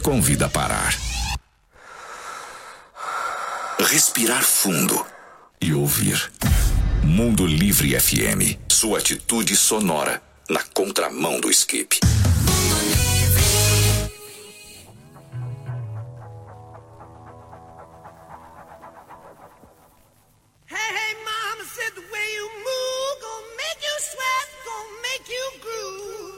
convida a parar. Respirar fundo e ouvir. Mundo Livre FM. Sua atitude sonora na contramão do skip. Hey, mama said the way you move gonna make you sweat, gonna make you groove.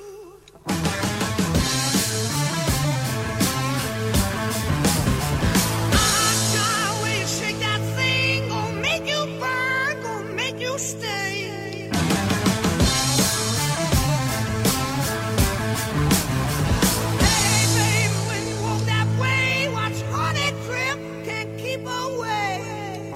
Stay. Hey, baby, when you walk that way, watch honey drip, can't keep away.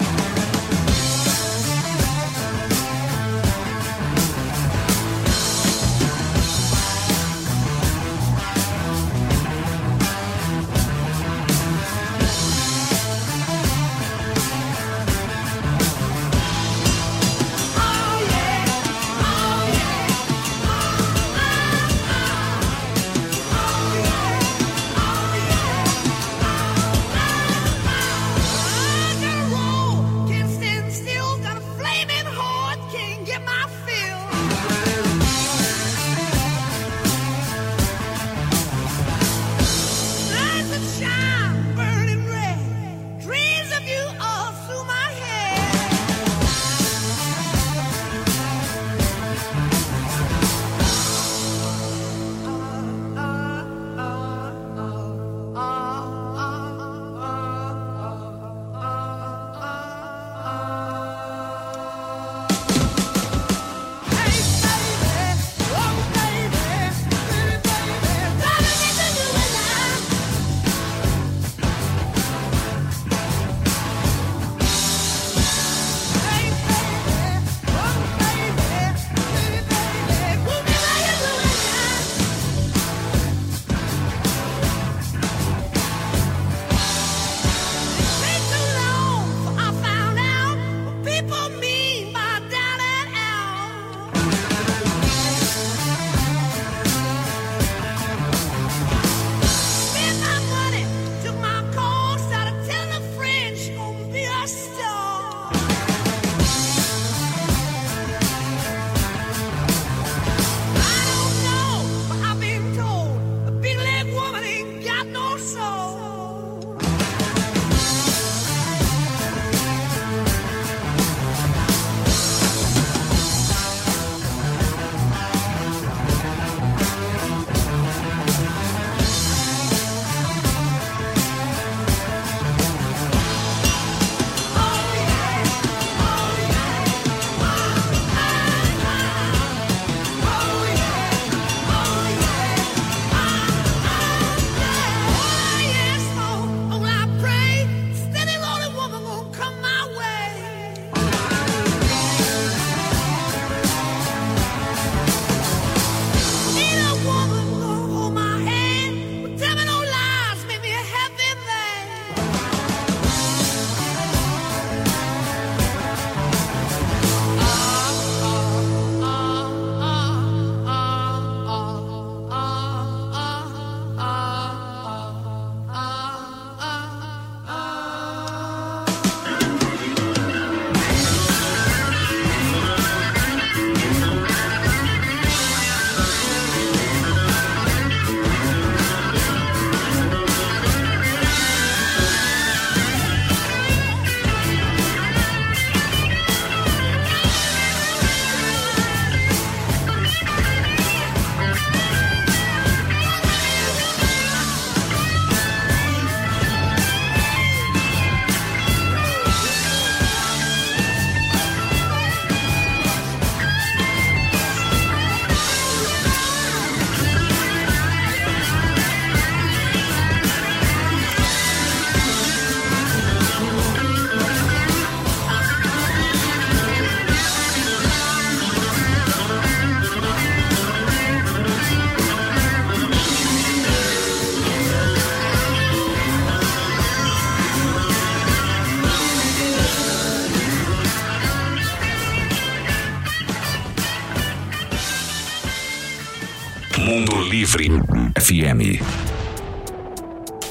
Mundo Livre FM.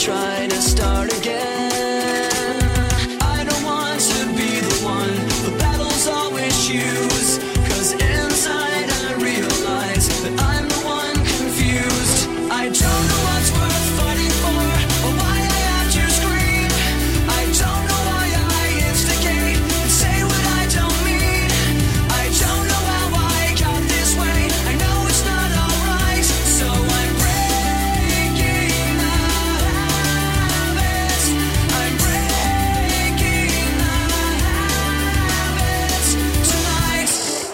try to start again. I don't want to be the one the battles always choose, 'cause inside I realize that I'm the one confused. I don't know what's worth fighting for, or why I have to scream. I don't know why I instigate and say what I don't mean. I don't know how I got this way. I know it's not alright, so I'm breaking the habits. I'm breaking the habits tonight.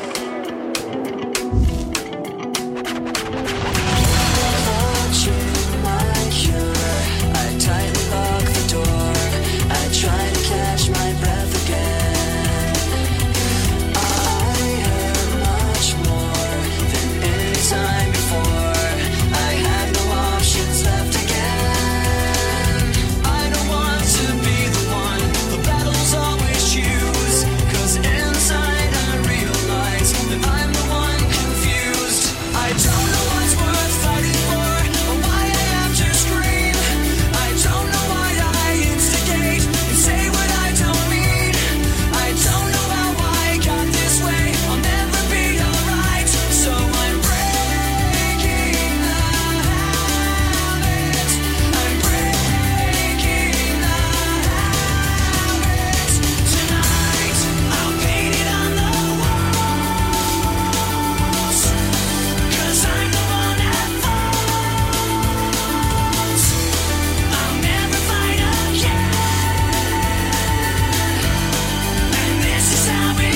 Watching my cure, I tightly lock the door. I try to catch my breath again. I hurt much more than any time before. I had no options left again. I don't want to be the one the battles always choose, 'cause inside I realize that I'm the one confused. I don't know what's worth fighting for, or why I have to scream. I don't know why I instigate and say what I don't mean. I don't know how I got this way. I'll never be alright, so I'm breaking the habits. I'm breaking the habits tonight. I'll paint it on the walls, 'cause I'm the one that falls. I'll never fight again, and this is how it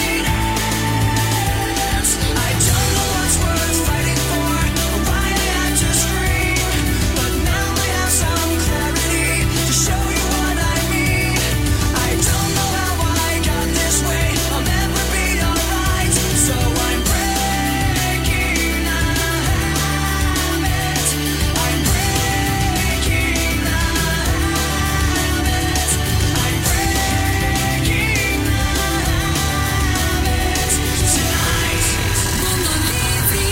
ends. I don't know what's worth fighting for, or why I had to scream, but now I have some clarity to show you what I mean. I don't know how I got this way. I'll never be alright, so I'm breaking the habits. I'm breaking the habits. I'm breaking the habits tonight. Mundo Livre.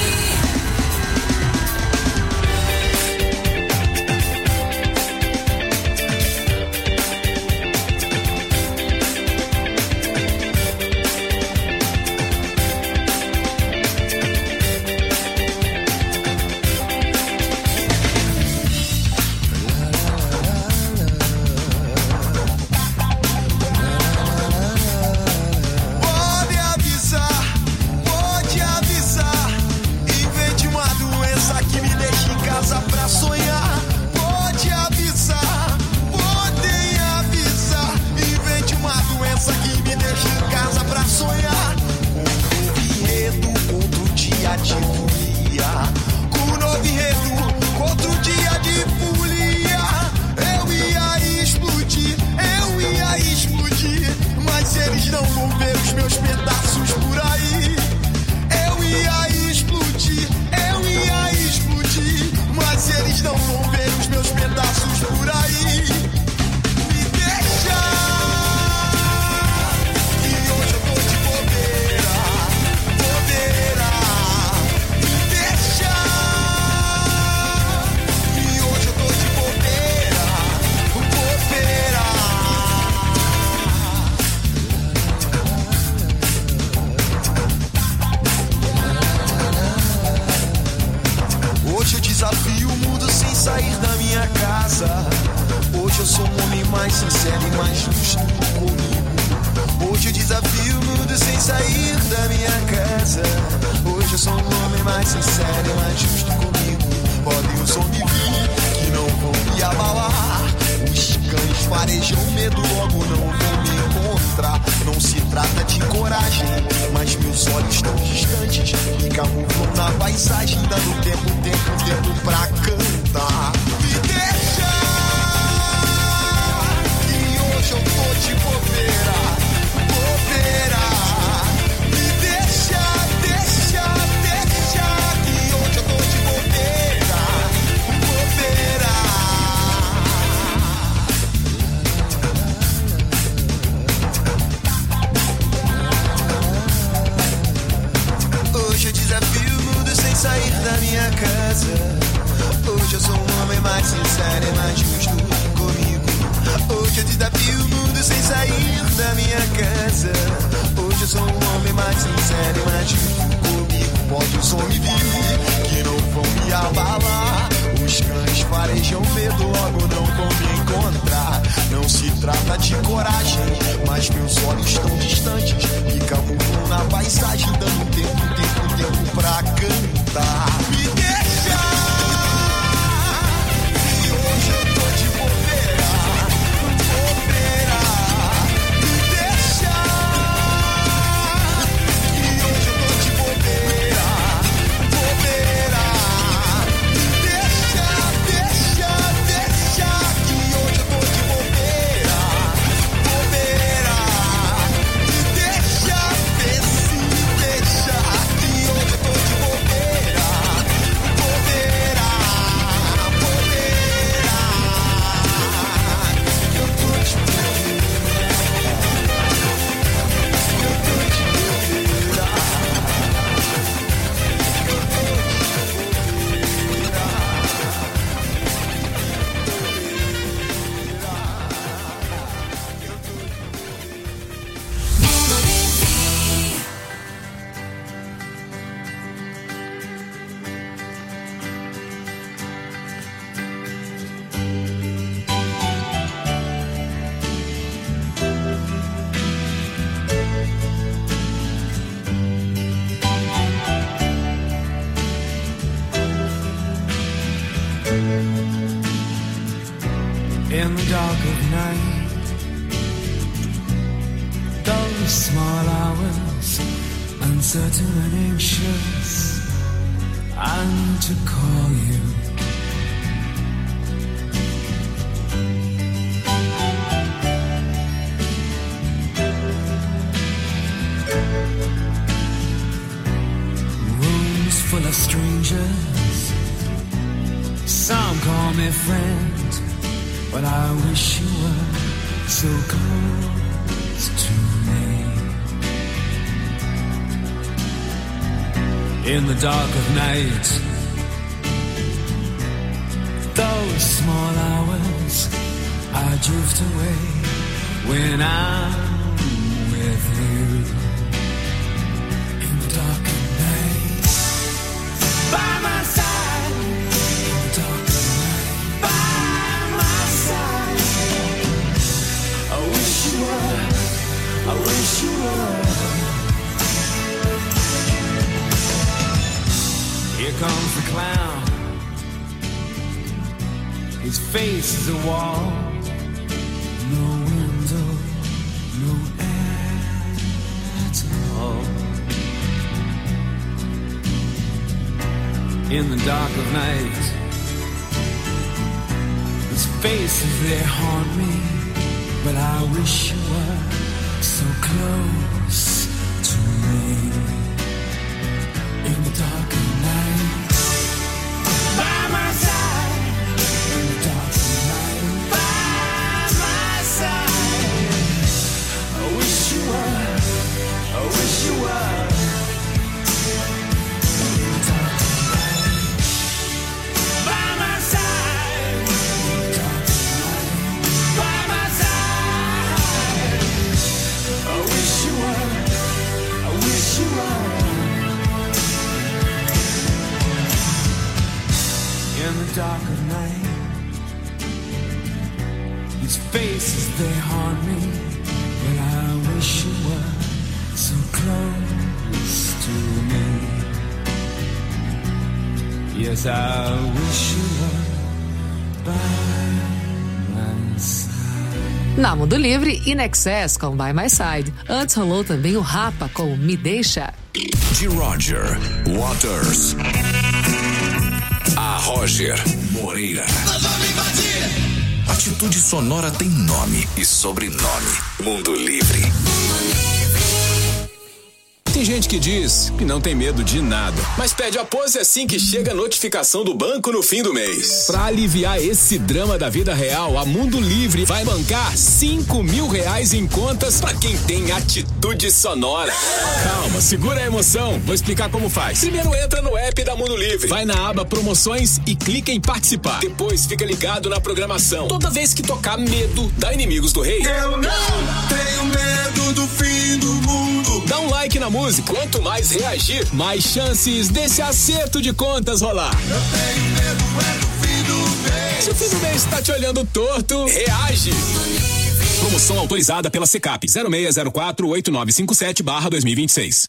Pode avisar, invente uma doença que me deixe em casa pra sonhar. Pode avisar, podem avisar, invente uma doença que me deixe em casa pra sonhar. Com um novo enredo contra o dia de folia. Com um novo enredo contra o dia de folia. Eu ia explodir, mas eles não vão ver os meus pedaços por aí. Eu ia explodir, mas eles não vão ver os meus pedaços por aí. Me deixa, que hoje eu tô de bobeira. Me deixa, que hoje eu tô de bobeira. Hoje eu desafio o mundo sem sair da minha casa. Hoje eu sou um homem mais sincero e mais justo comigo. Hoje eu desafio o mundo sem sair da minha casa. Hoje eu sou um homem mais sincero e mais justo comigo. Podem o som me vir, que não vão me abalar. Os cães farejam medo, logo não vão me encontrar. Não se trata de coragem, mas meus olhos tão distantes me camuflam na paisagem, dando tempo pra cantar. Me deixa, que hoje eu tô de bobeira. Me deixa, que hoje eu tô de bobeira. Hoje eu desafio o mundo sem sair da minha casa. Hoje eu sou um homem mais sincero e mais justo eu desafio o mundo sem sair da minha casa. Hoje eu sou um homem mais sincero, mais justo comigo. Pode o som me vir, que não vão me abalar. Os cães farejam medo, logo não vão me encontrar. Não se trata de coragem, mas meus olhos estão distantes e camuflam na paisagem, dando tempo pra cantar. Me deixa, e hoje eu tô de bobeira, bobeira. Me deixa, e hoje eu tô de bobeira, bobeira. Me deixa, que hoje eu tô de bobeira, bobeira. Me deixa, vê se me deixa, que hoje eu tô de bobeira, bobeira, bobeira. Eu tô de bobeira, eu tô de bobeira, eu tô de In the dark of night, those small hours, uncertain and anxious, I need to call you. Rooms full of strangers, some call me friend, but I wish you were so close to me. In the dark of night, those small hours, I drift away when I'm with you. In the dark of night, by my side. In the dark of night, by my side. I wish you were, I wish you were. Here comes the clown. His face is a wall. No window, no air at all. In the dark of night, his faces, they haunt me, but I wish you were so close to me. In the dark of night, by my side. In the dark of night, by my side. I wish you were, I wish you were. In the dark of night, by my side. In the dark of night, by my side. I wish you were, I wish you were. In the dark of night, his faces, they haunt me, but I wish you were so close to me. Yes, I wish you were by my side. Na Mundo Livre, In Excess com By My Side. Antes rolou também o Rapa com Me Deixa. De Roger Waters a Roger Moreira. Atitude Sonora tem nome e sobrenome. Mundo Livre. Tem gente que diz que não tem medo de nada, mas pede a pose assim que chega a notificação do banco no fim do mês. Pra aliviar esse drama da vida real, a Mundo Livre vai bancar R$5.000 em contas pra quem tem atitude sonora. Calma, segura a emoção. Vou explicar como faz. Primeiro entra no app da Mundo Livre, vai na aba Promoções e clica em Participar. Depois fica ligado na programação. Toda vez que tocar Medo da Inimigos do Rei. Eu não tenho medo do fim do mundo. Dá um like na música. Quanto mais reagir, mais chances desse acerto de contas rolar. Eu tenho medo do fim do mês. Se o fim do mês tá te olhando torto, reage. Promoção autorizada pela Secap 06048957/2026.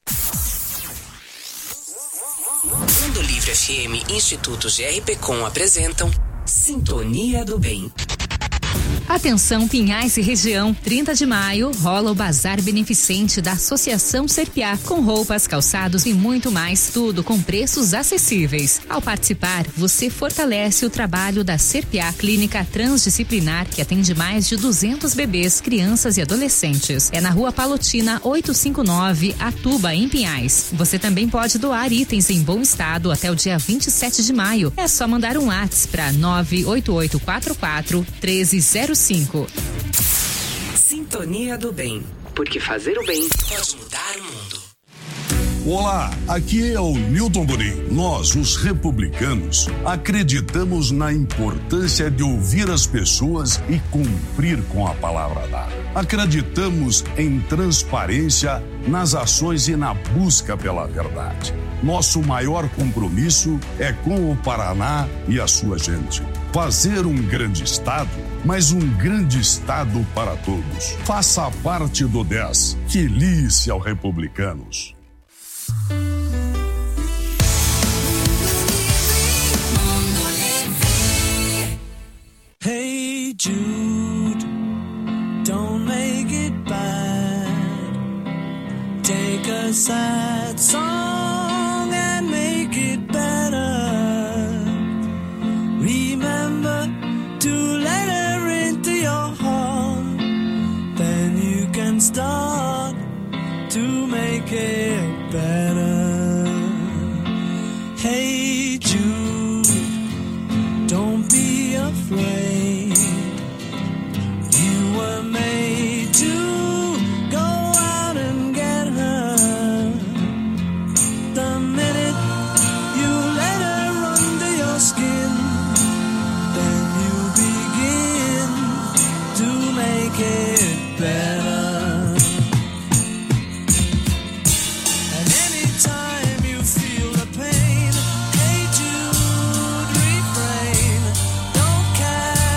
Mundo Livre FM e Instituto GRPcom apresentam Sintonia do Bem. Atenção Pinhais e região, 30 de maio rola o Bazar Beneficente da Associação Serpiá, com roupas, calçados e muito mais, tudo com preços acessíveis. Ao participar, você fortalece o trabalho da Serpiá Clínica Transdisciplinar, que atende mais de 200 bebês, crianças e adolescentes. É na Rua Palotina 859, Atuba, em Pinhais. Você também pode doar itens em bom estado até o dia 27 de maio. É só mandar um WhatsApp para 98844-1305. Sintonia do Bem, porque fazer o bem pode mudar o mundo. Olá, aqui é o Newton Bonin. Nós, os republicanos, acreditamos na importância de ouvir as pessoas e cumprir com a palavra dada. Acreditamos em transparência nas ações e na busca pela verdade. Nosso maior compromisso é com o Paraná e a sua gente. Fazer um grande estado, mas um grande estado para todos. Faça parte do 10. Feliz ao Republicanos. Hey Jude, don't make it bad. Take a sad song and make it better. Remember to let her into your heart. Then you can start to make it better. Hey Jude, don't be afraid. You were made to go out and get her. The minute you let her under your skin, then you begin to make it better. And anytime you feel the pain, hey Jude, refrain. Don't care.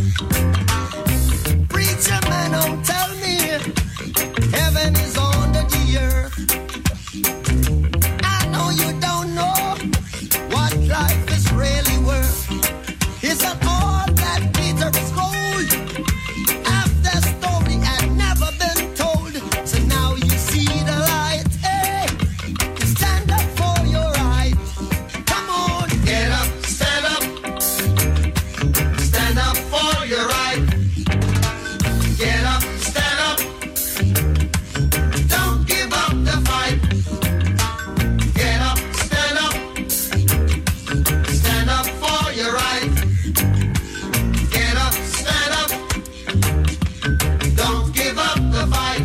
Preacher man, don't tell me heaven is under the earth. I know you don't know what life is really worth. It's not all that glitter is gold. Half the story had never been told. So now you see the light. Hey, stand up for your right. Come on, get up, stand up. Stand up for your right. Get up, stand up. Don't give up the fight. Get up, stand up. Stand up for your right. Get up, stand up. Don't give up the fight.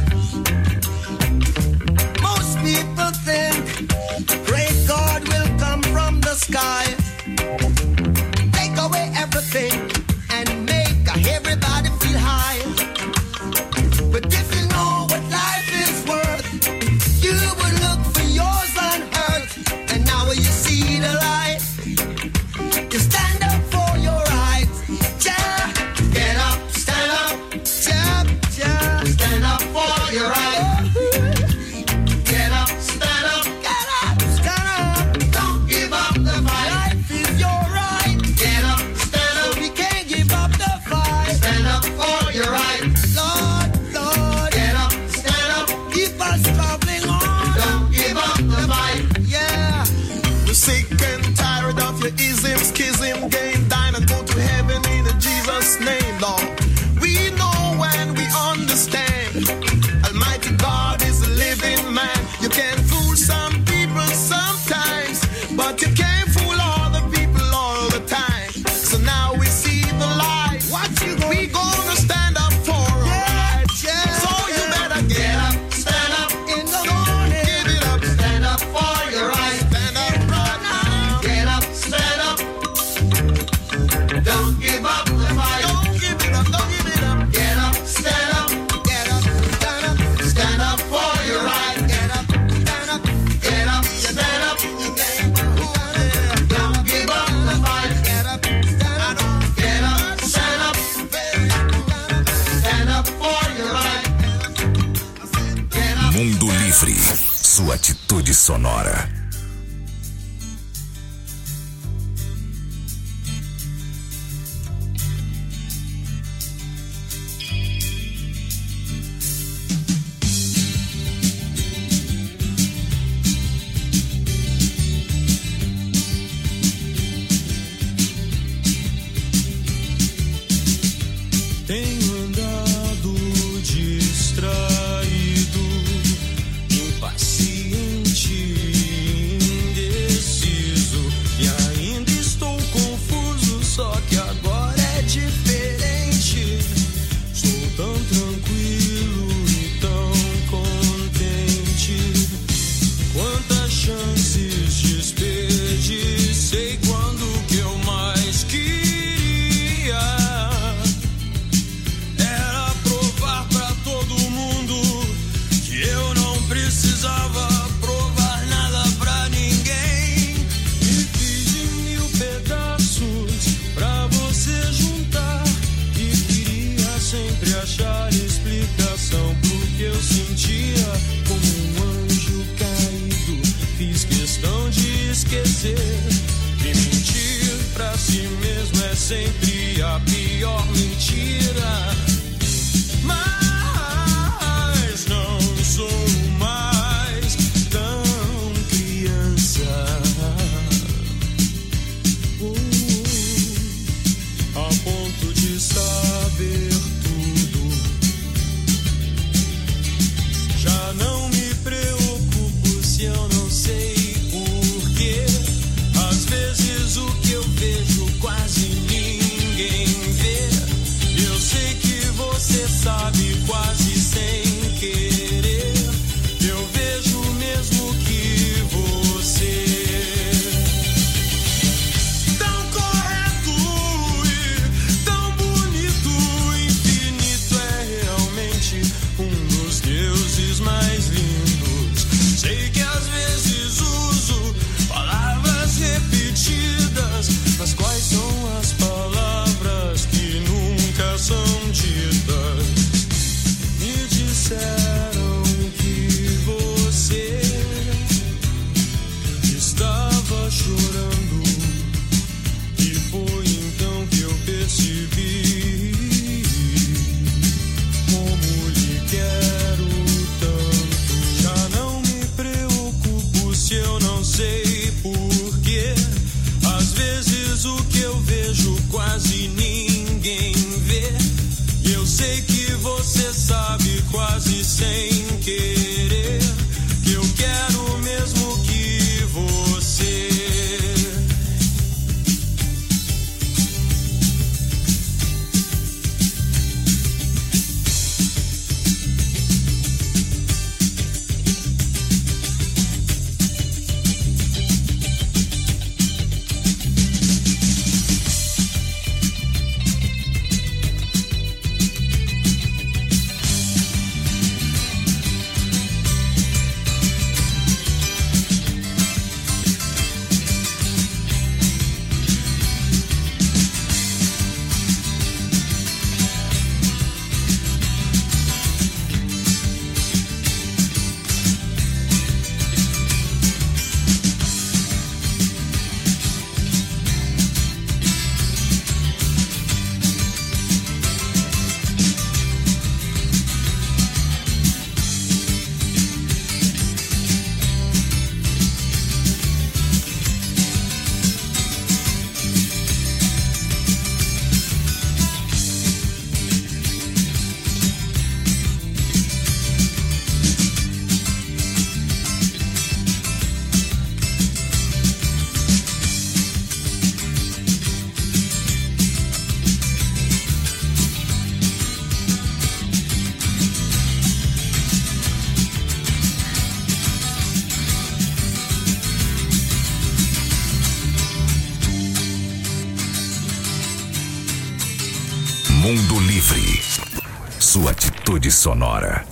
Most people think great God will come from the sky, take away everything and make everybody feel high. But if you know what life is worth, you would look for yours on earth. And now you see the light. You stand up for your rights. Yeah. Get up, stand up. Yeah, yeah. Stand up for your rights. Get up, stand up. Get up, stand up. Don't give up the fight. Life is your right. Get up, stand up. We can't give up the fight. Stand up for your right. Lord, Lord. Get up, stand up. Keep us traveling on. Don't give up the fight. Yeah. We're sick and tired of your ism, schism, game, dine and go to heaven in Jesus' name, Lord. We know and we understand. Almighty God is a living man. You can fool some people sometimes, but you can't fool all the people all the time. So now we see the light. We gonna stand up for our rights. Yeah. So you better get up, stand up in the morning. Give it up, stand up for your right. Stand up right now. Get up, stand up. Don't give up the fight. Don't give it up, don't give it up. Get up, stand up. Get up, stand up. Stand up for your right. Get up, stand up. Get up, stand up. Don't give up the fight. Get up, stand up. Get up, stand up. Stand up for your right. Get up. Mundo Livre, sua atitude sonora. Tenho andado distraído, impaciente, indeciso, e ainda estou confuso, só que agora é diferente. Sou tão tranquilo e tão contente. Quantas chances desperdicei quando que eu mais queria era provar pra todo mundo que eu não precisava provar nada pra ninguém. Me fiz de 1000 pedaços pra você juntar e queria sempre achar explicação pro que eu sentia. Como um anjo caído, fiz questão de esquecer. E mentir pra si mesmo é sempre a pior mentira. Mas não sou mais tão criança, a ponto de saber tudo. Já não me preocupo se eu não sei porquê. Às vezes o que eu vejo quase ninguém são ditas. Me disseram que você estava chorando, e foi então que eu percebi como lhe quero tanto. Já não me preocupo se eu não sei porquê. Às vezes o que eu vejo quase ninguém vê. E eu sei que você sabe quase sem querer que eu quero mesmo que você. Mundo Livre. Sua atitude sonora.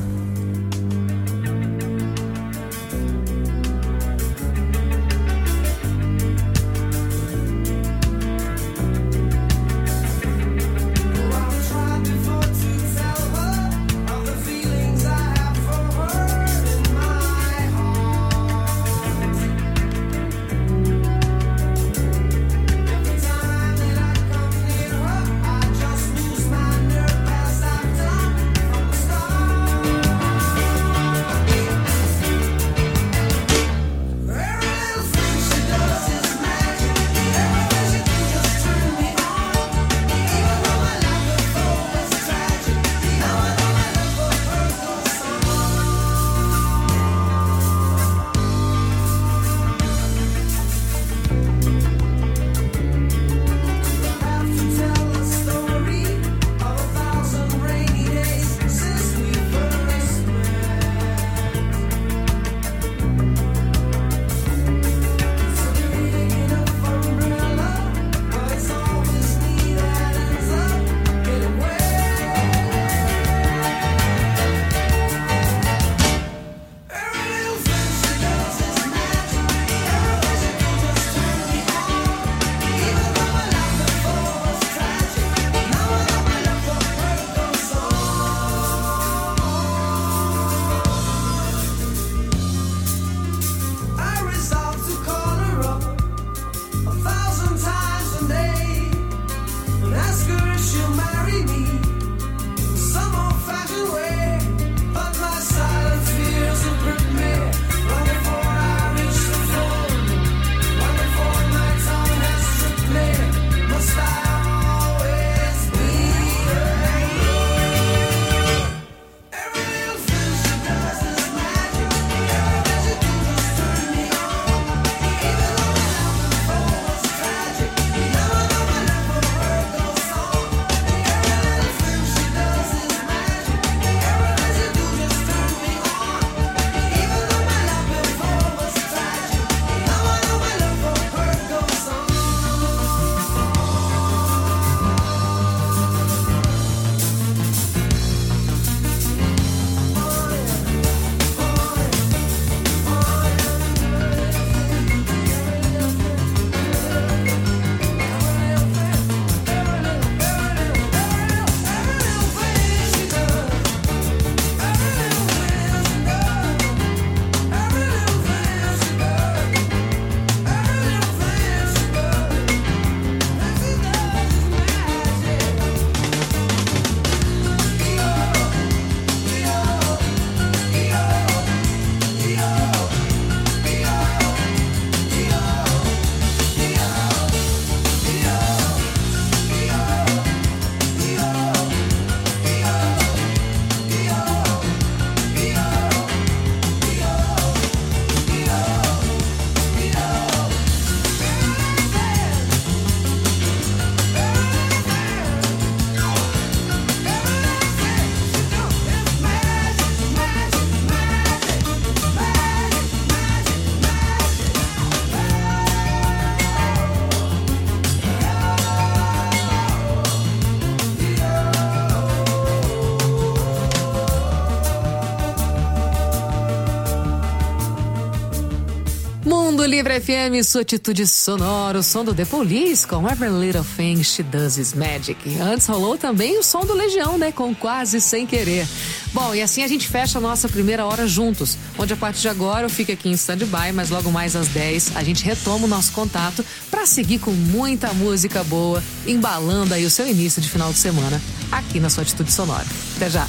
Livre FM, sua atitude sonora, o som do The Police com Every Little Thing She Does Is Magic. Antes rolou também o som do Legião, né, com Quase Sem Querer. Bom, e assim a gente fecha a nossa primeira hora juntos, onde a partir de agora eu fico aqui em stand-by, mas logo mais às 10 a gente retoma o nosso contato para seguir com muita música boa, embalando aí o seu início de final de semana aqui na sua atitude sonora. Até já!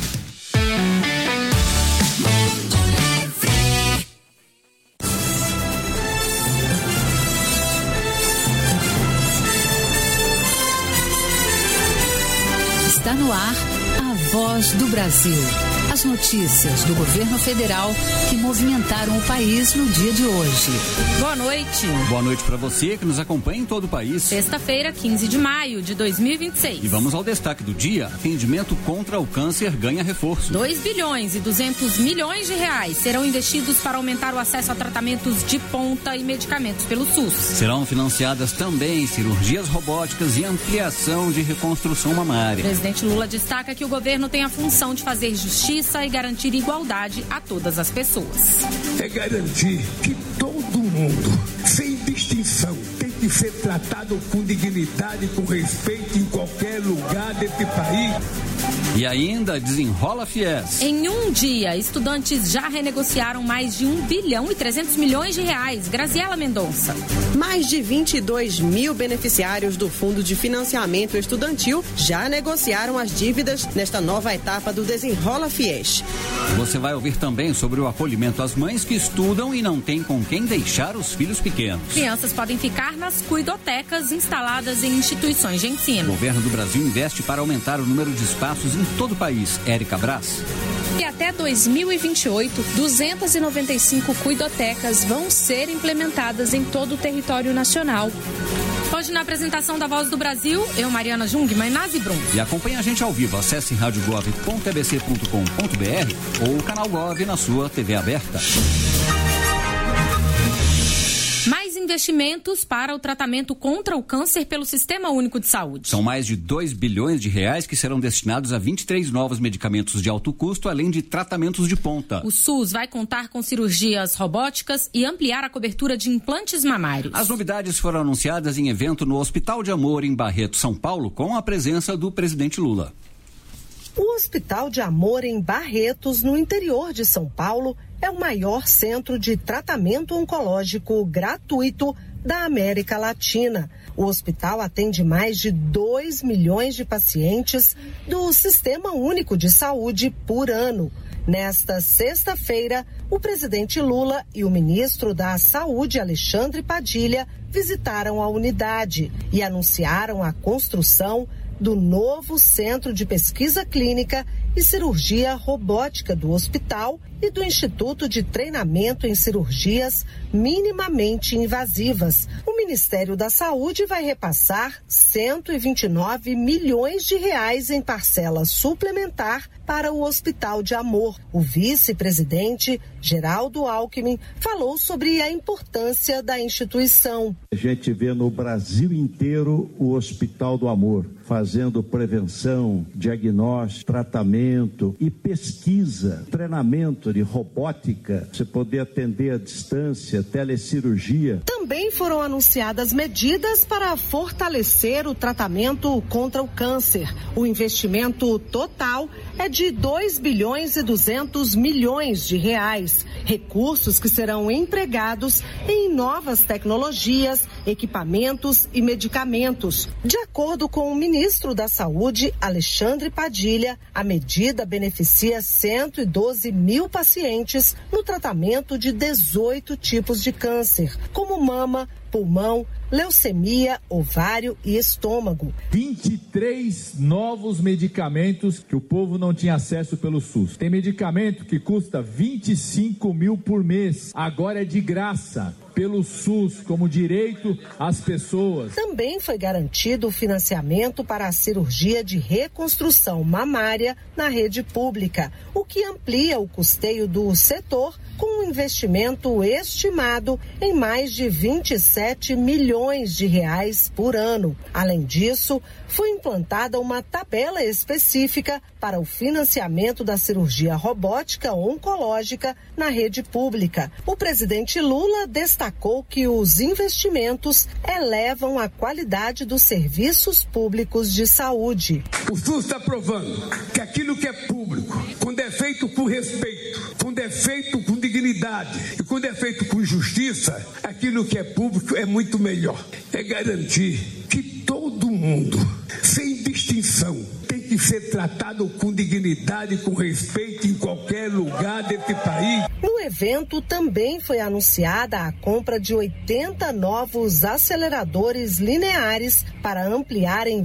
Está no ar a Voz do Brasil. As notícias do governo federal que movimentaram o país no dia de hoje. Boa noite. Boa noite para você que nos acompanha em todo o país. Sexta-feira, 15 de maio de 2026. E vamos ao destaque do dia. Atendimento contra o câncer ganha reforço. 2 bilhões e 200 milhões de reais serão investidos para aumentar o acesso a tratamentos de ponta e medicamentos pelo SUS. Serão financiadas também cirurgias robóticas e ampliação de reconstrução mamária. O presidente Lula destaca que o governo tem a função de fazer justiça e garantir igualdade a todas as pessoas. É garantir que todo mundo, sem distinção, tem que ser tratado com dignidade, com respeito em qualquer lugar desse país. E ainda Desenrola Fies. Em um dia, estudantes já renegociaram mais de 1 bilhão e 300 milhões de reais. Graziela Mendonça. Mais de 22 mil beneficiários do Fundo de Financiamento Estudantil já negociaram as dívidas nesta nova etapa do Desenrola Fies. Você vai ouvir também sobre o acolhimento às mães que estudam e não têm com quem deixar os filhos pequenos. Crianças podem ficar nas cuidotecas instaladas em instituições de ensino. O governo do Brasil investe para aumentar o número de espaços em todo o país. Érica Brás. E até 2028, 295 cuidotecas vão ser implementadas em todo o território nacional. Hoje, na apresentação da Voz do Brasil, eu, Mariana Jungmann e Nazi Brum. E acompanhe a gente ao vivo. Acesse radiogov.tbc.com.br ou o canal Gov na sua TV aberta. Mais investimentos para o tratamento contra o câncer pelo Sistema Único de Saúde. São mais de 2 bilhões de reais que serão destinados a 23 novos medicamentos de alto custo, além de tratamentos de ponta. O SUS vai contar com cirurgias robóticas e ampliar a cobertura de implantes mamários. As novidades foram anunciadas em evento no Hospital de Amor, em Barreto, São Paulo, com a presença do presidente Lula. O Hospital de Amor, em Barretos, no interior de São Paulo, é o maior centro de tratamento oncológico gratuito da América Latina. O hospital atende mais de 2 milhões de pacientes do Sistema Único de Saúde por ano. Nesta sexta-feira, o presidente Lula e o ministro da Saúde, Alexandre Padilha, visitaram a unidade e anunciaram a construção do novo Centro de Pesquisa Clínica e Cirurgia Robótica do hospital e do Instituto de Treinamento em Cirurgias Minimamente Invasivas. O Ministério da Saúde vai repassar 129 milhões de reais em parcela suplementar para o Hospital de Amor. O vice-presidente, Geraldo Alckmin, falou sobre a importância da instituição. A gente vê no Brasil inteiro o Hospital do Amor, fazendo prevenção, diagnóstico, tratamento e pesquisa, treinamento de robótica, você poder atender à distância, telecirurgia. Também foram anunciadas medidas para fortalecer o tratamento contra o câncer. O investimento total é de 2 bilhões e 200 milhões de reais. Recursos que serão empregados em novas tecnologias, equipamentos e medicamentos. De acordo com o ministro da Saúde, Alexandre Padilha, a medida beneficia 112 mil pacientes no tratamento de 18 tipos de câncer, como mama, pulmão, leucemia, ovário e estômago. 23 novos medicamentos que o povo não tinha acesso pelo SUS. Tem medicamento que custa 25 mil por mês. Agora é de graça pelo SUS, como direito às pessoas. Também foi garantido o financiamento para a cirurgia de reconstrução mamária na rede pública, o que amplia o custeio do setor com um investimento estimado em mais de 27 milhões de reais por ano. Além disso, foi implantada uma tabela específica para o financiamento da cirurgia robótica oncológica na rede pública. O presidente Lula destacou que os investimentos elevam a qualidade dos serviços públicos de saúde. O SUS está provando que aquilo que é público, quando é feito com respeito, quando é feito com dignidade e quando é feito com justiça, aquilo que é público é muito melhor. É garantir que todo mundo, sem distinção, tem que ser tratado com dignidade, com respeito em qualquer lugar desse país. No evento também foi anunciada a compra de 80 novos aceleradores lineares para ampliar em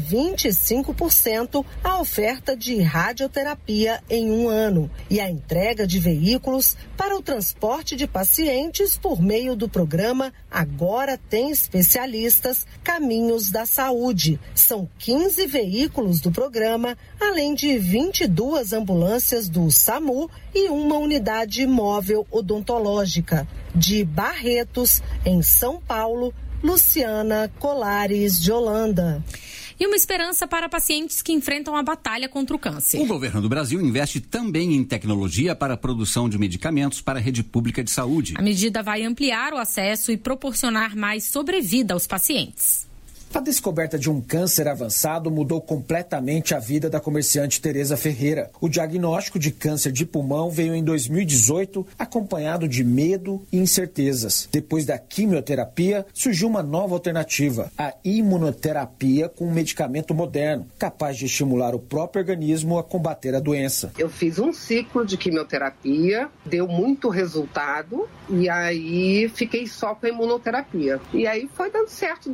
25% a oferta de radioterapia em um ano e a entrega de veículos para o transporte de pacientes por meio do programa Agora Tem Especialistas Caminhos da Saúde. São 15 veículos do programa, além de 22 ambulâncias do SAMU e uma unidade móvel odontológica. De Barretos, em São Paulo, Luciana Colares de Holanda. E uma esperança para pacientes que enfrentam a batalha contra o câncer. O governo do Brasil investe também em tecnologia para a produção de medicamentos para a rede pública de saúde. A medida vai ampliar o acesso e proporcionar mais sobrevida aos pacientes. A descoberta de um câncer avançado mudou completamente a vida da comerciante Tereza Ferreira. O diagnóstico de câncer de pulmão veio em 2018, acompanhado de medo e incertezas. Depois da quimioterapia, surgiu uma nova alternativa, a imunoterapia com um medicamento moderno, capaz de estimular o próprio organismo a combater a doença. Eu fiz um ciclo de quimioterapia, deu muito resultado, e aí fiquei só com a imunoterapia. E aí foi dando certo,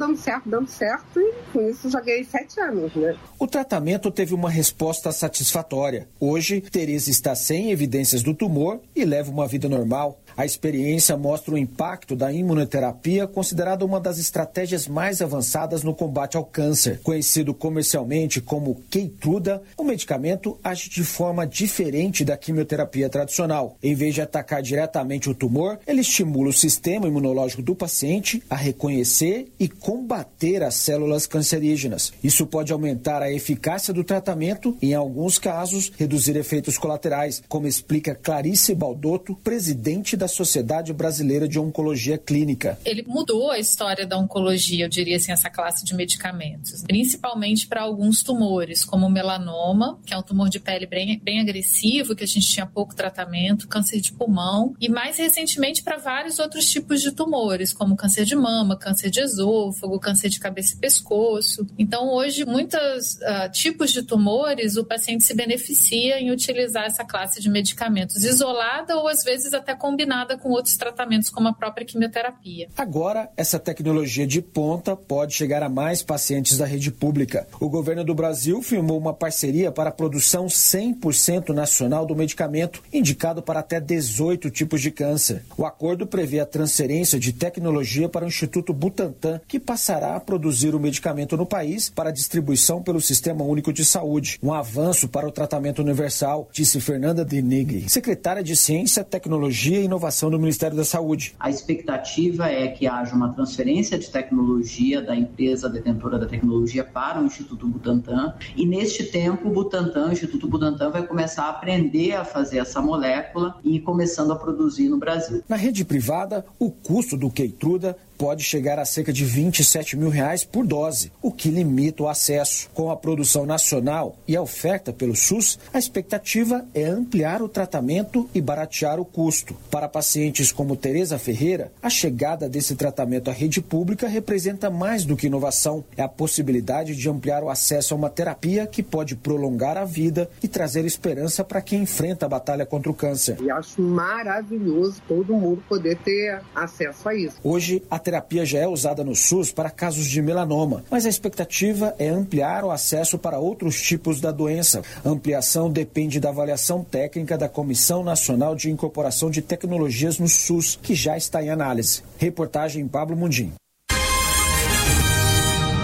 e com isso já ganhei 7 anos, né? O tratamento teve uma resposta satisfatória. Hoje, Tereza está sem evidências do tumor e leva uma vida normal. A experiência mostra o impacto da imunoterapia, considerada uma das estratégias mais avançadas no combate ao câncer. Conhecido comercialmente como Keytruda, o medicamento age de forma diferente da quimioterapia tradicional. Em vez de atacar diretamente o tumor, ele estimula o sistema imunológico do paciente a reconhecer e combater as células cancerígenas. Isso pode aumentar a eficácia do tratamento e, em alguns casos, reduzir efeitos colaterais, como explica Clarice Baldotto, presidente da Sociedade Brasileira de Oncologia Clínica. Ele mudou a história da oncologia, eu diria assim, essa classe de medicamentos, principalmente para alguns tumores, como o melanoma, que é um tumor de pele bem agressivo, que a gente tinha pouco tratamento, câncer de pulmão, e mais recentemente para vários outros tipos de tumores, como câncer de mama, câncer de esôfago, câncer de cabeça e pescoço. Então, hoje, muitos tipos de tumores, o paciente se beneficia em utilizar essa classe de medicamentos isolada ou, às vezes, até combinada com outros tratamentos, como a própria quimioterapia. Agora, essa tecnologia de ponta pode chegar a mais pacientes da rede pública. O governo do Brasil firmou uma parceria para a produção 100% nacional do medicamento, indicado para até 18 tipos de câncer. O acordo prevê a transferência de tecnologia para o Instituto Butantan, que passará a produzir o medicamento no país para distribuição pelo Sistema Único de Saúde. Um avanço para o tratamento universal, disse Fernanda Denigri, secretária de Ciência, Tecnologia e Inovação do Ministério da Saúde. A expectativa é que haja uma transferência de tecnologia da empresa detentora da tecnologia para o Instituto Butantan, e neste tempo o Instituto Butantan vai começar a aprender a fazer essa molécula e ir começando a produzir no Brasil. Na rede privada, o custo do Keytruda pode chegar a cerca de R$27 mil por dose, o que limita o acesso. Com a produção nacional e a oferta pelo SUS, a expectativa é ampliar o tratamento e baratear o custo. Para pacientes como Tereza Ferreira, a chegada desse tratamento à rede pública representa mais do que inovação. É a possibilidade de ampliar o acesso a uma terapia que pode prolongar a vida e trazer esperança para quem enfrenta a batalha contra o câncer. E acho maravilhoso todo mundo poder ter acesso a isso. Hoje, a terapia já é usada no SUS para casos de melanoma, mas a expectativa é ampliar o acesso para outros tipos da doença. A ampliação depende da avaliação técnica da Comissão Nacional de Incorporação de Tecnologias no SUS, que já está em análise. Reportagem Pablo Mundim.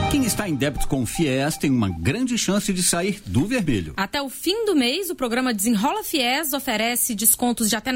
Quem está em débito com o FIES tem uma grande chance de sair do vermelho. Até o fim do mês, o programa Desenrola FIES oferece descontos de até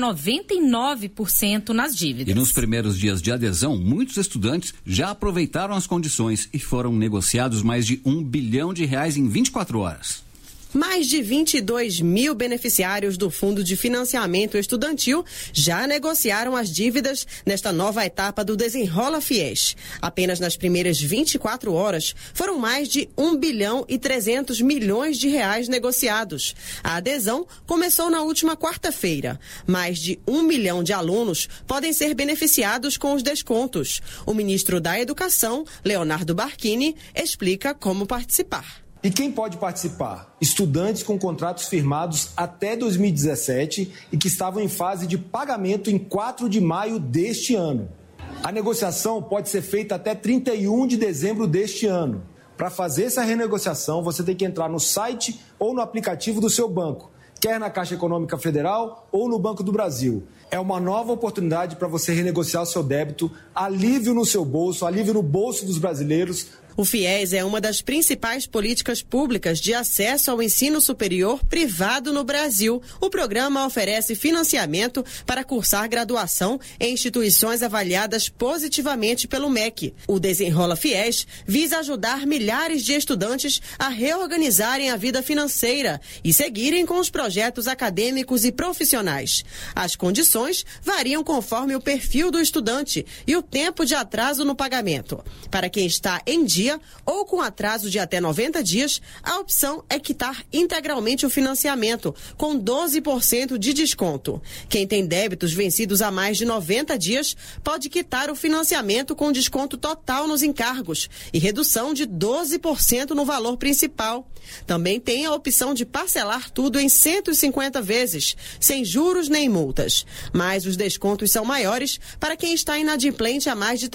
99% nas dívidas. E nos primeiros dias de adesão, muitos estudantes já aproveitaram as condições e foram negociados mais de R$1 bilhão em 24 horas. Mais de 22 mil beneficiários do Fundo de Financiamento Estudantil já negociaram as dívidas nesta nova etapa do Desenrola FIES. Apenas nas primeiras 24 horas foram mais de R$1 bilhão e 300 milhões negociados. A adesão começou na última quarta-feira. Mais de 1 milhão de alunos podem ser beneficiados com os descontos. O ministro da Educação, Leonardo Barquini, explica como participar. E quem pode participar? Estudantes com contratos firmados até 2017 e que estavam em fase de pagamento em 4 de maio deste ano. A negociação pode ser feita até 31 de dezembro deste ano. Para fazer essa renegociação, você tem que entrar no site ou no aplicativo do seu banco, quer na Caixa Econômica Federal ou no Banco do Brasil. É uma nova oportunidade para você renegociar o seu débito, alívio no seu bolso, alívio no bolso dos brasileiros. O FIES é uma das principais políticas públicas de acesso ao ensino superior privado no Brasil. O programa oferece financiamento para cursar graduação em instituições avaliadas positivamente pelo MEC. O Desenrola FIES visa ajudar milhares de estudantes a reorganizarem a vida financeira e seguirem com os projetos acadêmicos e profissionais. As condições variam conforme o perfil do estudante e o tempo de atraso no pagamento. Para quem está em dia ou com atraso de até 90 dias, a opção é quitar integralmente o financiamento, com 12% de desconto. Quem tem débitos vencidos há mais de 90 dias pode quitar o financiamento com desconto total nos encargos e redução de 12% no valor principal. Também tem a opção de parcelar tudo em 150 vezes, sem juros nem multas. Mas os descontos são maiores para quem está inadimplente há mais de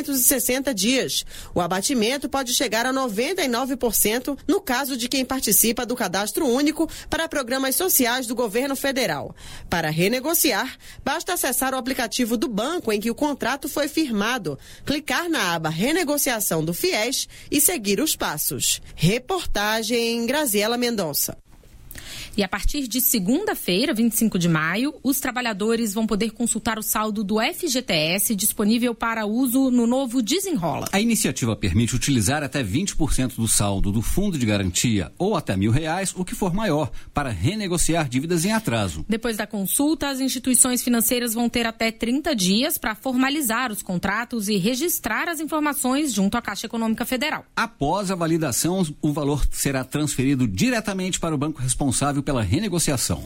360 dias. O abatimento pode chegar a 99% no caso de quem participa do Cadastro Único para programas sociais do governo federal. Para renegociar, basta acessar o aplicativo do banco em que o contrato foi firmado, clicar na aba Renegociação do FIES e seguir os passos. Reportagem Graziela Mendonça. E a partir de segunda-feira, 25 de maio, os trabalhadores vão poder consultar o saldo do FGTS disponível para uso no novo Desenrola. A iniciativa permite utilizar até 20% do saldo do fundo de garantia ou até R$1.000, o que for maior, para renegociar dívidas em atraso. Depois da consulta, as instituições financeiras vão ter até 30 dias para formalizar os contratos e registrar as informações junto à Caixa Econômica Federal. Após a validação, o valor será transferido diretamente para o banco responsável pela renegociação.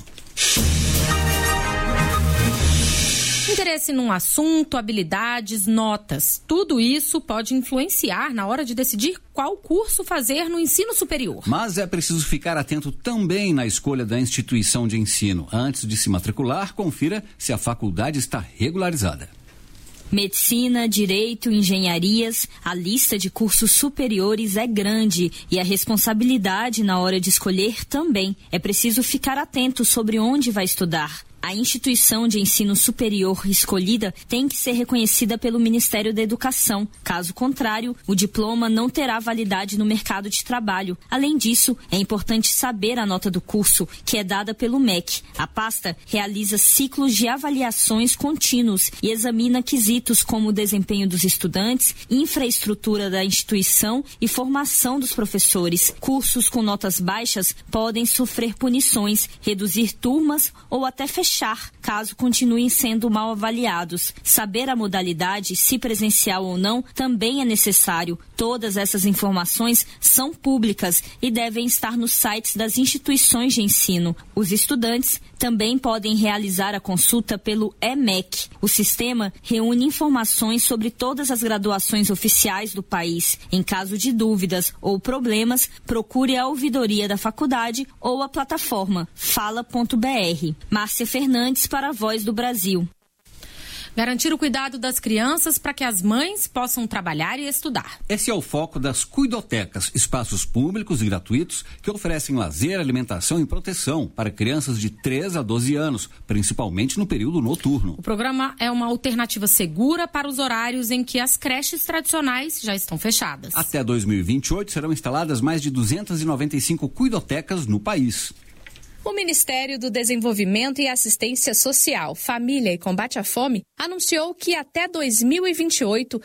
Interesse num assunto, habilidades, notas, tudo isso pode influenciar na hora de decidir qual curso fazer no ensino superior. Mas é preciso ficar atento também na escolha da instituição de ensino. Antes de se matricular, confira se a faculdade está regularizada. Medicina, direito, engenharias, a lista de cursos superiores é grande e a responsabilidade na hora de escolher também. É preciso ficar atento sobre onde vai estudar. A instituição de ensino superior escolhida tem que ser reconhecida pelo Ministério da Educação. Caso contrário, o diploma não terá validade no mercado de trabalho. Além disso, é importante saber a nota do curso, que é dada pelo MEC. A pasta realiza ciclos de avaliações contínuos e examina quesitos como o desempenho dos estudantes, infraestrutura da instituição e formação dos professores. Cursos com notas baixas podem sofrer punições, reduzir turmas ou até fechar caso continuem sendo mal avaliados. Saber a modalidade, se presencial ou não, também é necessário. Todas essas informações são públicas e devem estar nos sites das instituições de ensino. Os estudantes também podem realizar a consulta pelo EMEC. O sistema reúne informações sobre todas as graduações oficiais do país. Em caso de dúvidas ou problemas, procure a ouvidoria da faculdade ou a plataforma fala.br. Márcia Fernandes para a Voz do Brasil. Garantir o cuidado das crianças para que as mães possam trabalhar e estudar. Esse é o foco das cuidotecas, espaços públicos e gratuitos que oferecem lazer, alimentação e proteção para crianças de 3 a 12 anos, principalmente no período noturno. O programa é uma alternativa segura para os horários em que as creches tradicionais já estão fechadas. Até 2028 serão instaladas mais de 295 cuidotecas no país. O Ministério do Desenvolvimento e Assistência Social, Família e Combate à Fome anunciou que até 2028,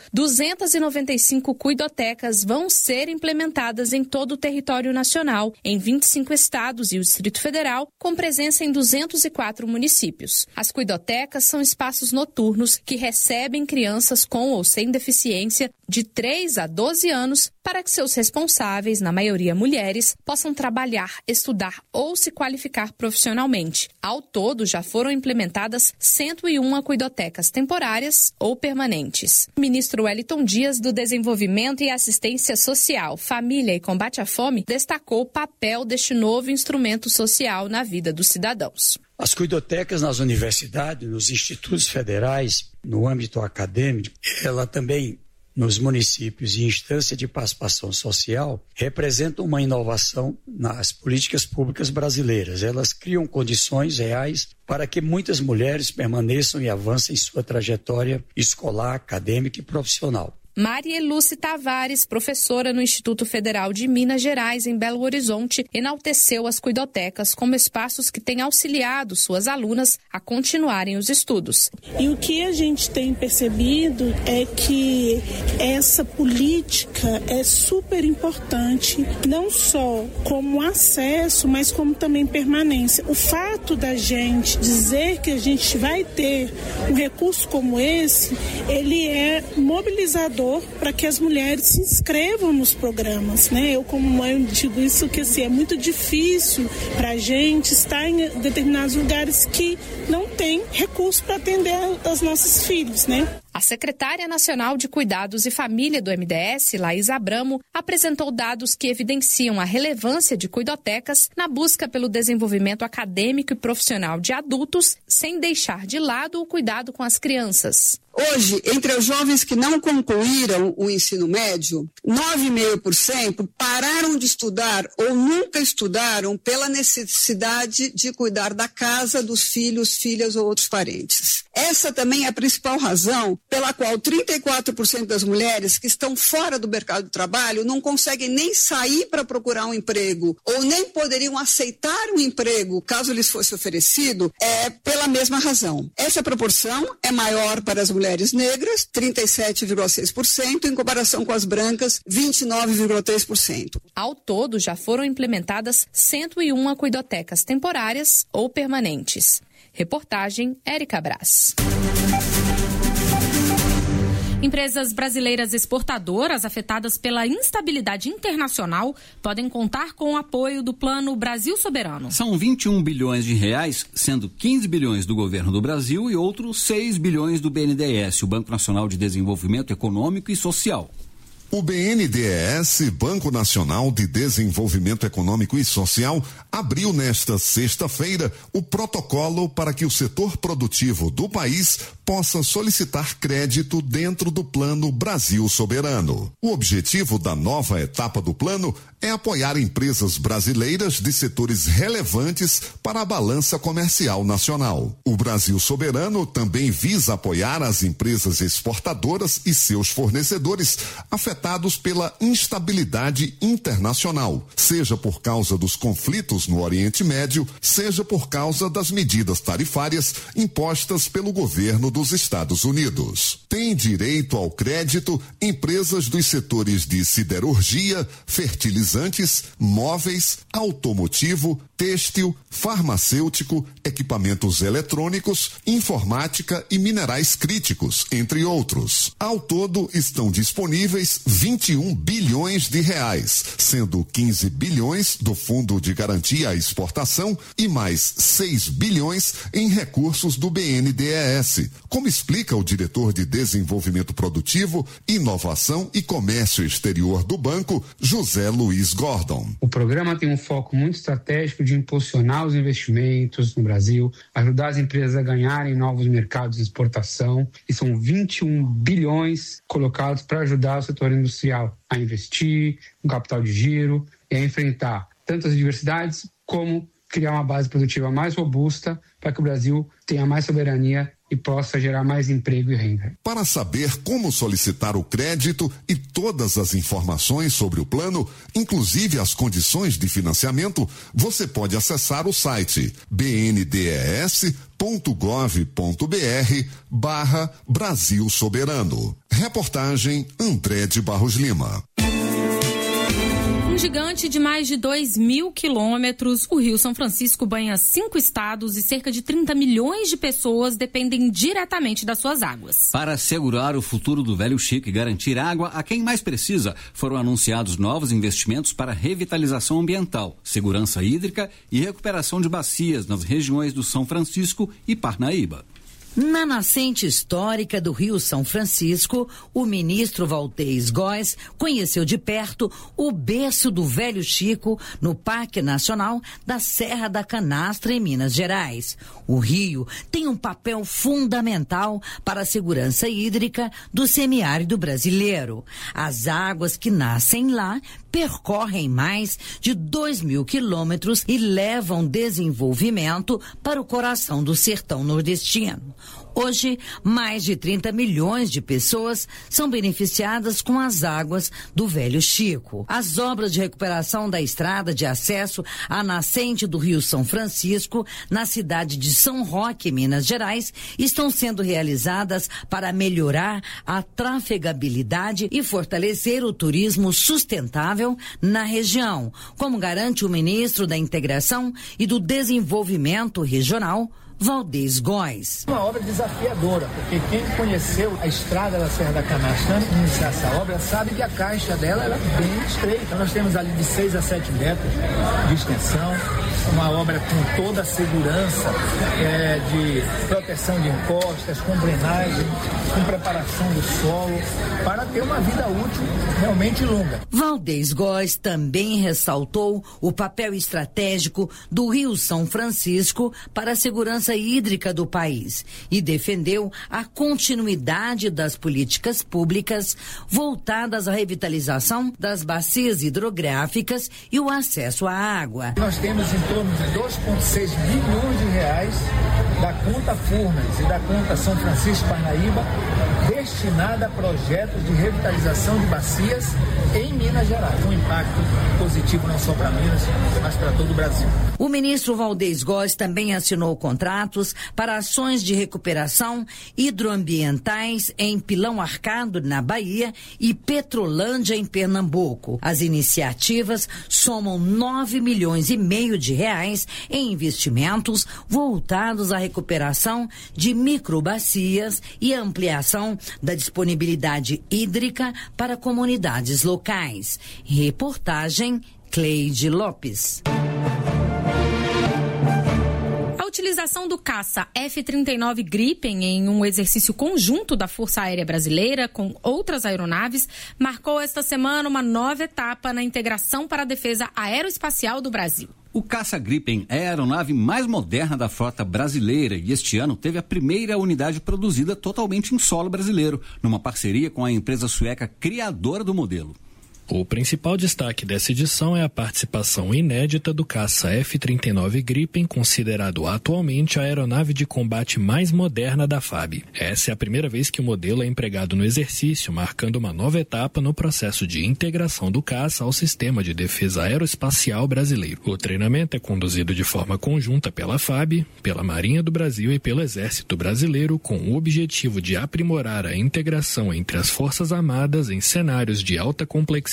295 cuidotecas vão ser implementadas em todo o território nacional, em 25 estados e o Distrito Federal, com presença em 204 municípios. As cuidotecas são espaços noturnos que recebem crianças com ou sem deficiência de 3 a 12 anos para que seus responsáveis, na maioria mulheres, possam trabalhar, estudar ou se qualificar profissionalmente. Ao todo, já foram implementadas 101 cuidotecas temporárias ou permanentes. O ministro Wellington Dias, do Desenvolvimento e Assistência Social, Família e Combate à Fome, destacou o papel deste novo instrumento social na vida dos cidadãos. As cuidotecas nas universidades, nos institutos federais, no âmbito acadêmico, ela também nos municípios e instância de participação social, representam uma inovação nas políticas públicas brasileiras. Elas criam condições reais para que muitas mulheres permaneçam e avancem em sua trajetória escolar, acadêmica e profissional. Maria Lúcia Tavares, professora no Instituto Federal de Minas Gerais, em Belo Horizonte, enalteceu as cuidotecas como espaços que têm auxiliado suas alunas a continuarem os estudos. E o que a gente tem percebido é que essa política é super importante, não só como acesso, mas como também permanência. O fato da gente dizer que a gente vai ter um recurso como esse, ele é mobilizador para que as mulheres se inscrevam nos programas, né? Eu, como mãe, digo isso que assim, é muito difícil para a gente estar em determinados lugares que não tem recurso para atender aos nossos filhos, né? A secretária nacional de Cuidados e Família do MDS, Laís Abramo, apresentou dados que evidenciam a relevância de cuidotecas na busca pelo desenvolvimento acadêmico e profissional de adultos, sem deixar de lado o cuidado com as crianças. Hoje, entre os jovens que não concluíram o ensino médio, 9,5% pararam de estudar ou nunca estudaram pela necessidade de cuidar da casa, dos filhos, filhas ou outros parentes. Essa também é a principal razão pela qual 34% das mulheres que estão fora do mercado de trabalho não conseguem nem sair para procurar um emprego ou nem poderiam aceitar um emprego caso lhes fosse oferecido, pela mesma razão. Essa proporção é maior para as mulheres negras, 37,6%, em comparação com as brancas, 29,3%. Ao todo, já foram implementadas 101 cuidotecas temporárias ou permanentes. Reportagem Érica Brás. Empresas brasileiras exportadoras afetadas pela instabilidade internacional podem contar com o apoio do Plano Brasil Soberano. São 21 bilhões de reais, sendo 15 bilhões do governo do Brasil e outros 6 bilhões do BNDES, o Banco Nacional de Desenvolvimento Econômico e Social. O BNDES, Banco Nacional de Desenvolvimento Econômico e Social, abriu nesta sexta-feira o protocolo para que o setor produtivo do país possa solicitar crédito dentro do Plano Brasil Soberano. O objetivo da nova etapa do plano é apoiar empresas brasileiras de setores relevantes para a balança comercial nacional. O Brasil Soberano também visa apoiar as empresas exportadoras e seus fornecedores afetados pela instabilidade internacional, seja por causa dos conflitos no Oriente Médio, seja por causa das medidas tarifárias impostas pelo governo dos Estados Unidos. Tem direito ao crédito empresas dos setores de siderurgia, fertilizantes, móveis, automotivo, têxtil, farmacêutico, equipamentos eletrônicos, informática e minerais críticos, entre outros. Ao todo, estão disponíveis 21 bilhões de reais, sendo 15 bilhões do Fundo de Garantia à Exportação e mais 6 bilhões em recursos do BNDES, como explica o diretor de Desenvolvimento Produtivo, Inovação e Comércio Exterior do banco, José Luiz Gordon. O programa tem um foco muito estratégico de impulsionar os investimentos no Brasil, ajudar as empresas a ganharem novos mercados de exportação, e são 21 bilhões colocados para ajudar o setor industrial a investir no capital de giro e a enfrentar tanto as adversidades como criar uma base produtiva mais robusta para que o Brasil tenha mais soberania e possa gerar mais emprego e renda. Para saber como solicitar o crédito e todas as informações sobre o plano, inclusive as condições de financiamento, você pode acessar o site bndes.gov.br/Brasil Soberano. Reportagem André de Barros Lima. Um gigante de mais de 2.000 quilômetros, o Rio São Francisco banha 5 estados e cerca de 30 milhões de pessoas dependem diretamente das suas águas. Para assegurar o futuro do Velho Chico e garantir água a quem mais precisa, foram anunciados novos investimentos para revitalização ambiental, segurança hídrica e recuperação de bacias nas regiões do São Francisco e Parnaíba. Na nascente histórica do Rio São Francisco, o ministro Valdez Góes conheceu de perto o berço do Velho Chico no Parque Nacional da Serra da Canastra, em Minas Gerais. O rio tem um papel fundamental para a segurança hídrica do semiárido brasileiro. As águas que nascem lá percorrem mais de 2.000 quilômetros e levam desenvolvimento para o coração do sertão nordestino. Hoje, mais de 30 milhões de pessoas são beneficiadas com as águas do Velho Chico. As obras de recuperação da estrada de acesso à nascente do Rio São Francisco, na cidade de São Roque, Minas Gerais, estão sendo realizadas para melhorar a trafegabilidade e fortalecer o turismo sustentável na região, como garante o ministro da Integração e do Desenvolvimento Regional, Valdez Góes. Uma obra desafiadora, porque quem conheceu a estrada da Serra da Canastra antes de iniciar essa obra sabe que a caixa dela era bem estreita. Então nós temos ali de 6 a 7 metros de extensão, uma obra com toda a segurança de proteção de encostas, com drenagem, com preparação do solo, para ter uma vida útil realmente longa. Valdez Góes também ressaltou o papel estratégico do Rio São Francisco para a segurança hídrica do país e defendeu a continuidade das políticas públicas voltadas à revitalização das bacias hidrográficas e o acesso à água. Nós temos em torno de 2,6 bilhões de reais da conta Furnas e da conta São Francisco Parnaíba destinada a projetos de revitalização de bacias em Minas Gerais. Um impacto positivo não só para Minas, mas para todo o Brasil. O ministro Valdez Góes também assinou contratos para ações de recuperação hidroambientais em Pilão Arcado, na Bahia, e Petrolândia, em Pernambuco. As iniciativas somam 9 milhões e meio de reais em investimentos voltados à recuperação de microbacias e ampliação da disponibilidade hídrica para comunidades locais. Reportagem Cleide Lopes. A utilização do caça F-39 Gripen em um exercício conjunto da Força Aérea Brasileira com outras aeronaves marcou esta semana uma nova etapa na integração para a defesa aeroespacial do Brasil. O caça Gripen é a aeronave mais moderna da frota brasileira e este ano teve a primeira unidade produzida totalmente em solo brasileiro, numa parceria com a empresa sueca criadora do modelo. O principal destaque dessa edição é a participação inédita do caça F-39 Gripen, considerado atualmente a aeronave de combate mais moderna da FAB. Essa é a primeira vez que o modelo é empregado no exercício, marcando uma nova etapa no processo de integração do caça ao sistema de defesa aeroespacial brasileiro. O treinamento é conduzido de forma conjunta pela FAB, pela Marinha do Brasil e pelo Exército Brasileiro, com o objetivo de aprimorar a integração entre as Forças Armadas em cenários de alta complexidade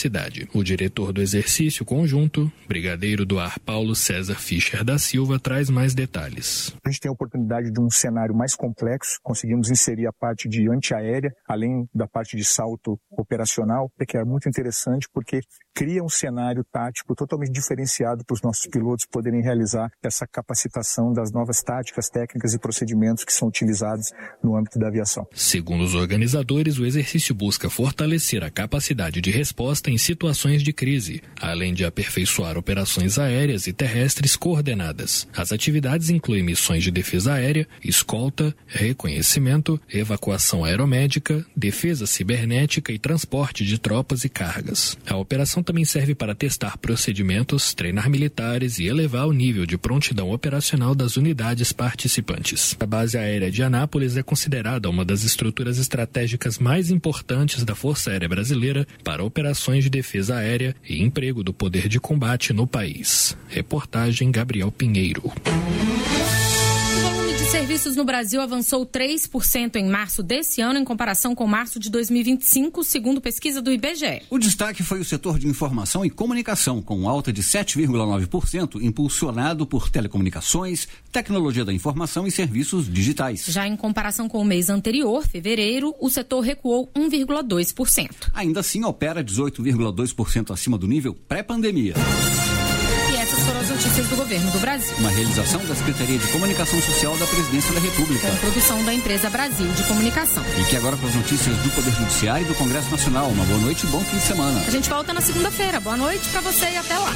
cidade. O diretor do exercício conjunto, brigadeiro do ar Paulo César Fischer da Silva, traz mais detalhes. A gente tem a oportunidade de um cenário mais complexo, conseguimos inserir a parte de antiaérea, além da parte de salto operacional, que é muito interessante porque cria um cenário tático totalmente diferenciado para os nossos pilotos poderem realizar essa capacitação das novas táticas, técnicas e procedimentos que são utilizados no âmbito da aviação. Segundo os organizadores, o exercício busca fortalecer a capacidade de resposta em situações de crise, além de aperfeiçoar operações aéreas e terrestres coordenadas. As atividades incluem missões de defesa aérea, escolta, reconhecimento, evacuação aeromédica, defesa cibernética e transporte de tropas e cargas. A operação também serve para testar procedimentos, treinar militares e elevar o nível de prontidão operacional das unidades participantes. A base aérea de Anápolis é considerada uma das estruturas estratégicas mais importantes da Força Aérea Brasileira para operações de defesa aérea e emprego do poder de combate no país. Reportagem Gabriel Pinheiro. Serviços no Brasil avançou 3% em março desse ano em comparação com março de 2025, segundo pesquisa do IBGE. O destaque foi o setor de informação e comunicação, com alta de 7,9%, impulsionado por telecomunicações, tecnologia da informação e serviços digitais. Já em comparação com o mês anterior, fevereiro, o setor recuou 1,2%. Ainda assim, opera 18,2% acima do nível pré-pandemia. Essas foram as notícias do governo do Brasil. Uma realização da Secretaria de Comunicação Social da Presidência da República. Com produção da empresa Brasil de Comunicação. E que agora para as notícias do Poder Judiciário e do Congresso Nacional. Uma boa noite e bom fim de semana. A gente volta na segunda-feira. Boa noite para você e até lá.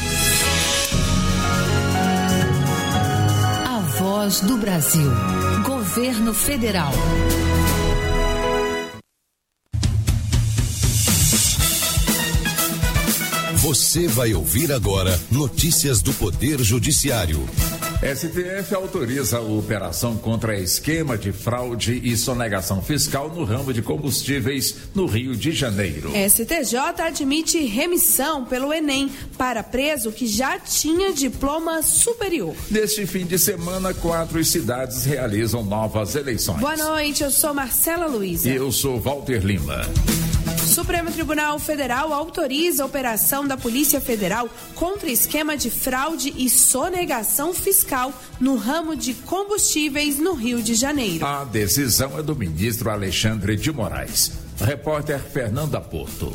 A Voz do Brasil. Governo Federal. Você vai ouvir agora notícias do Poder Judiciário. STF autoriza a operação contra esquema de fraude e sonegação fiscal no ramo de combustíveis no Rio de Janeiro. STJ admite remissão pelo Enem para preso que já tinha diploma superior. Neste fim de semana, 4 cidades realizam novas eleições. Boa noite, eu sou Marcela Luiza. E eu sou Walter Lima. Supremo Tribunal Federal autoriza a operação da Polícia Federal contra esquema de fraude e sonegação fiscal no ramo de combustíveis no Rio de Janeiro. A decisão é do ministro Alexandre de Moraes. Repórter Fernanda Porto.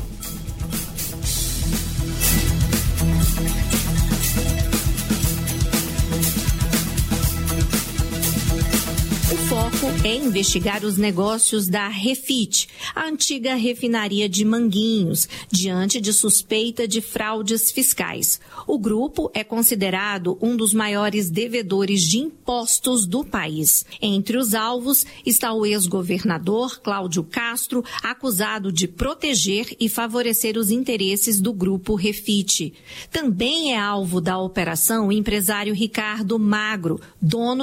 O foco é investigar os negócios da Refit, a antiga refinaria de Manguinhos, diante de suspeita de fraudes fiscais. O grupo é considerado um dos maiores devedores de impostos do país. Entre os alvos está o ex-governador Cláudio Castro, acusado de proteger e favorecer os interesses do grupo Refit. Também é alvo da operação o empresário Ricardo Magro, dono